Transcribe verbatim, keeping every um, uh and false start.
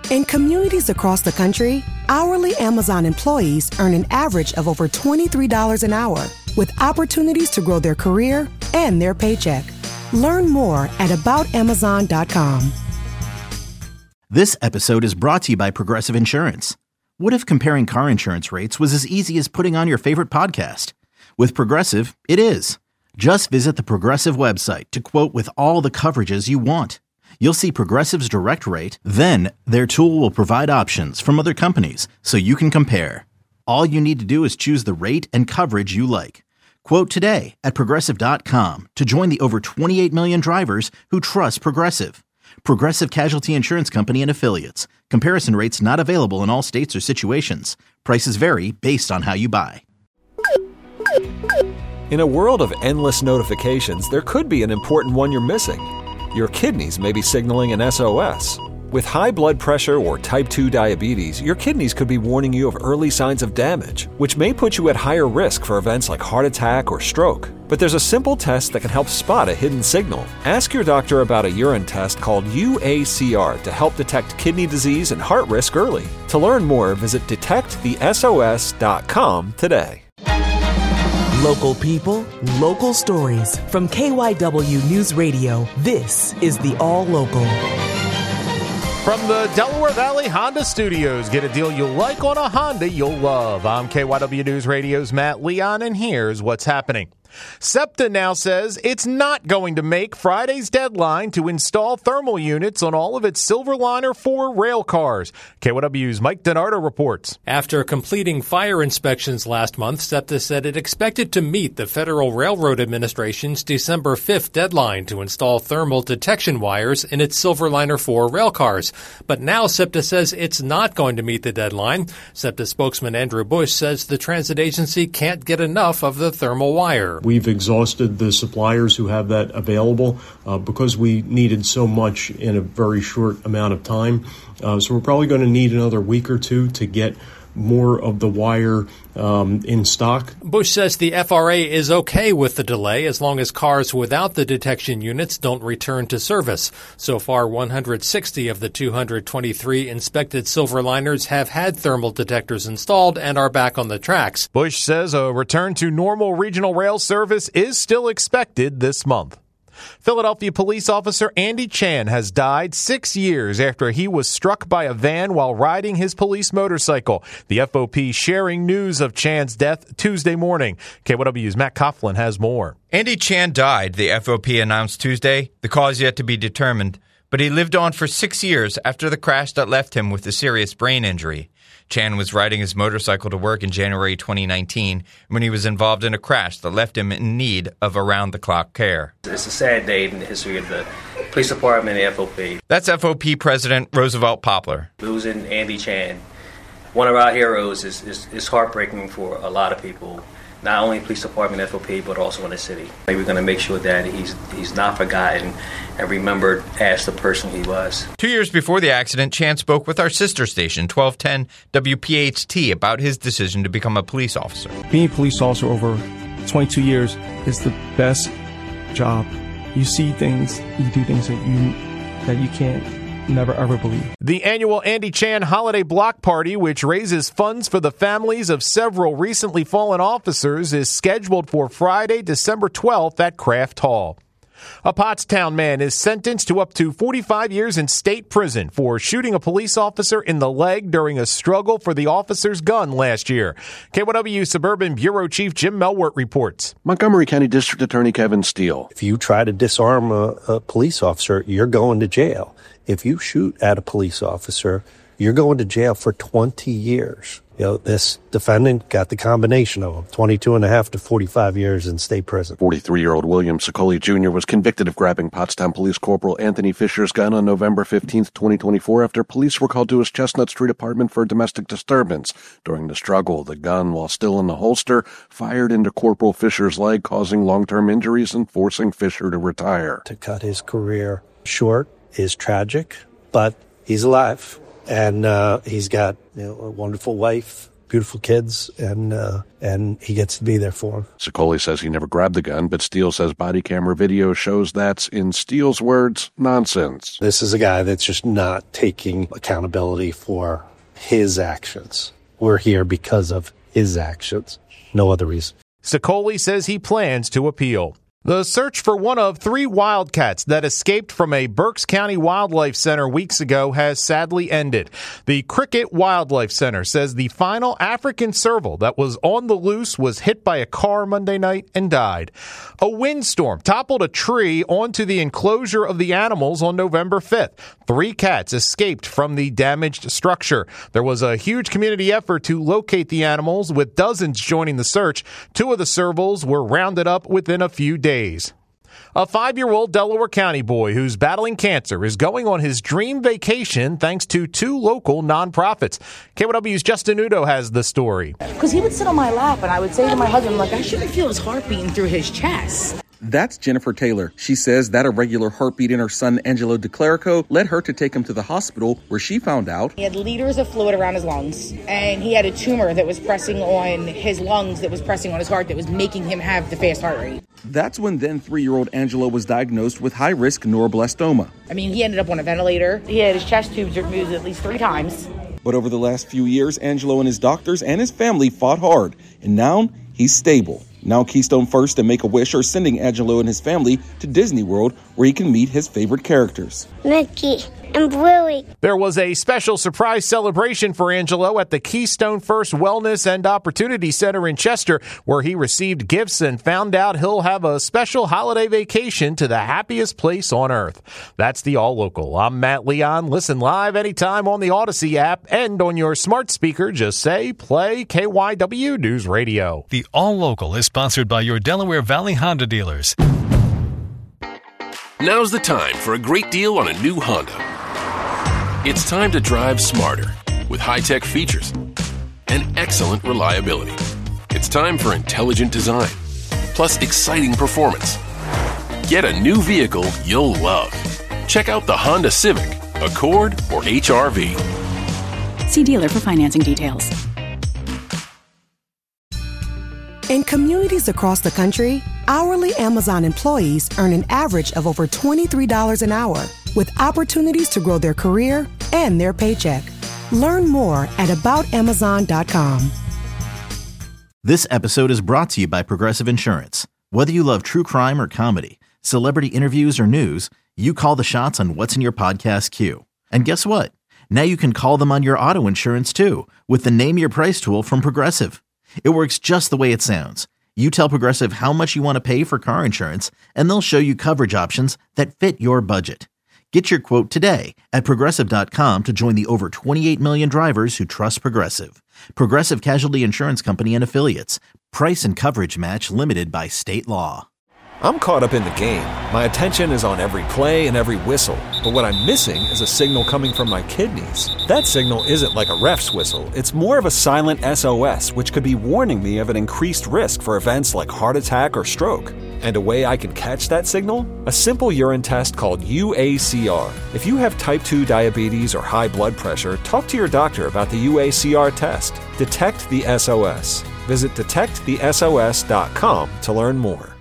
In communities across the country, hourly Amazon employees earn an average of over twenty-three dollars an hour, with opportunities to grow their career and their paycheck. Learn more at about amazon dot com. This episode is brought to you by Progressive Insurance. What if comparing car insurance rates was as easy as putting on your favorite podcast? With Progressive, it is. Just visit the Progressive website to quote with all the coverages you want. You'll see Progressive's direct rate, then their tool will provide options from other companies so you can compare. All you need to do is choose the rate and coverage you like. Quote today at progressive dot com to join the over twenty-eight million drivers who trust Progressive. Progressive Casualty Insurance Company and Affiliates. Comparison rates not available in all states or situations. Prices vary based on how you buy. In a world of endless notifications, there could be an important one you're missing. Your kidneys may be signaling an S O S. With high blood pressure or type two diabetes, your kidneys could be warning you of early signs of damage, which may put you at higher risk for events like heart attack or stroke. But there's a simple test that can help spot a hidden signal. Ask your doctor about a urine test called U A C R to help detect kidney disease and heart risk early. To learn more, visit detect the S O S dot com today. Local people, local stories. From K Y W News Radio, this is the All Local. From the Delaware Valley Honda Studios, get a deal you'll like on a Honda you'll love. I'm K Y W News Radio's Matt Leon, and here's what's happening. SEPTA now says it's not going to make Friday's deadline to install thermal units on all of its Silverliner four rail cars. K Y W's Mike DiNardo reports. After completing fire inspections last month, SEPTA said it expected to meet the Federal Railroad Administration's December fifth deadline to install thermal detection wires in its Silverliner four rail cars. But now SEPTA says it's not going to meet the deadline. SEPTA spokesman Andrew Bush says the transit agency can't get enough of the thermal wire. We've exhausted the suppliers who have that available uh, because we needed so much in a very short amount of time. Uh, so we're probably going to need another week or two to get more of the wire um, in stock. Bush says the F R A is okay with the delay as long as cars without the detection units don't return to service. So far, one hundred sixty of the two hundred twenty-three inspected Silverliners have had thermal detectors installed and are back on the tracks. Bush says a return to normal regional rail service is still expected this month. Philadelphia police officer Andy Chan has died six years after he was struck by a van while riding his police motorcycle. The F O P sharing news of Chan's death Tuesday morning. K Y W's Matt Coughlin has more. Andy Chan died, the F O P announced Tuesday. The cause yet to be determined. But he lived on for six years after the crash that left him with a serious brain injury. Chan was riding his motorcycle to work in January twenty nineteen when he was involved in a crash that left him in need of around-the-clock care. It's a sad day in the history of the police department and the F O P. That's F O P President Roosevelt Poplar. Losing Andy Chan, one of our heroes, is, is, is heartbreaking for a lot of people. Not only police department, F O P, but also in the city. We're going to make sure that he's he's not forgotten and remembered as the person he was. Two years before the accident, Chan spoke with our sister station, twelve ten W P H T, about his decision to become a police officer. Being a police officer over twenty-two years is the best job. You see things, you do things that you that you can't never ever believe. The annual Andy Chan Holiday Block Party, which raises funds for the families of several recently fallen officers, is scheduled for Friday, December twelfth at Kraft Hall. A Pottstown man is sentenced to up to forty-five years in state prison for shooting a police officer in the leg during a struggle for the officer's gun last year. K Y W Suburban Bureau Chief Jim Melwert reports. Montgomery County District Attorney Kevin Steele. If you try to disarm a, a police officer, you're going to jail. If you shoot at a police officer, you're going to jail for twenty years. You know, this defendant got the combination of them, twenty-two and a half to forty-five years in state prison. forty-three-year-old William Sicoli Junior was convicted of grabbing Pottstown Police Corporal Anthony Fisher's gun on November fifteenth, twenty twenty-four, after police were called to his Chestnut Street apartment for a domestic disturbance. During the struggle, the gun, while still in the holster, fired into Corporal Fisher's leg, causing long-term injuries and forcing Fisher to retire. To cut his career short is tragic, but he's alive. And uh, he's got, you know, a wonderful wife beautiful kids, and uh, and he gets to be there for them. Sicoli says he never grabbed the gun, but Steele says body camera video shows that's, in Steele's words, nonsense. This is a guy that's just not taking accountability for his actions. We're here because of his actions. No other reason. Sicoli says he plans to appeal. The search for one of three wildcats that escaped from a Berks County Wildlife Center weeks ago has sadly ended. The Cricket Wildlife Center says the final African serval that was on the loose was hit by a car Monday night and died. A windstorm toppled a tree onto the enclosure of the animals on November fifth. Three cats escaped from the damaged structure. There was a huge community effort to locate the animals, with dozens joining the search. Two of the servals were rounded up within a few days. A five-year-old Delaware County boy who's battling cancer is going on his dream vacation thanks to two local nonprofits. K Y W's Justin Udo has the story. Because he would sit on my lap and I would say to my husband, like, I shouldn't feel his heart beating through his chest. That's Jennifer Taylor. She says that irregular heartbeat in her son Angelo DeClerico led her to take him to the hospital, where she found out he had liters of fluid around his lungs, and he had a tumor that was pressing on his lungs, that was pressing on his heart, that was making him have the fast heart rate. That's when then three-year-old Angelo was diagnosed with high-risk neuroblastoma. I mean, he ended up on a ventilator. He had his chest tubes removed at least three times. But over the last few years, Angelo and his doctors and his family fought hard, and now he's stable. Now Keystone First and Make-A-Wish are sending Angelo and his family to Disney World, where he can meet his favorite characters. Mickey and Bluey. There was a special surprise celebration for Angelo at the Keystone First Wellness and Opportunity Center in Chester, where he received gifts and found out he'll have a special holiday vacation to the happiest place on earth. That's the All Local. I'm Matt Leon. Listen live anytime on the Odyssey app and on your smart speaker. Just say, play K Y W News Radio. The All Local is sponsored by your Delaware Valley Honda dealers. Now's the time for a great deal on a new Honda. It's time to drive smarter with high-tech features and excellent reliability. It's time for intelligent design, plus exciting performance. Get a new vehicle you'll love. Check out the Honda Civic, Accord, or H R V. See dealer for financing details. In communities across the country, hourly Amazon employees earn an average of over twenty-three dollars an hour, with opportunities to grow their career and their paycheck. Learn more at about amazon dot com. This episode is brought to you by Progressive Insurance. Whether you love true crime or comedy, celebrity interviews or news, you call the shots on what's in your podcast queue. And guess what? Now you can call them on your auto insurance too, with the Name Your Price tool from Progressive. It works just the way it sounds. You tell Progressive how much you want to pay for car insurance, and they'll show you coverage options that fit your budget. Get your quote today at Progressive dot com to join the over twenty-eight million drivers who trust Progressive. Progressive Casualty Insurance Company and Affiliates. Price and coverage match limited by state law. I'm caught up in the game. My attention is on every play and every whistle. But what I'm missing is a signal coming from my kidneys. That signal isn't like a ref's whistle. It's more of a silent S O S, which could be warning me of an increased risk for events like heart attack or stroke. And a way I can catch that signal? A simple urine test called U A C R. If you have type two diabetes or high blood pressure, talk to your doctor about the U A C R test. Detect the S O S. Visit detect the S O S dot com to learn more.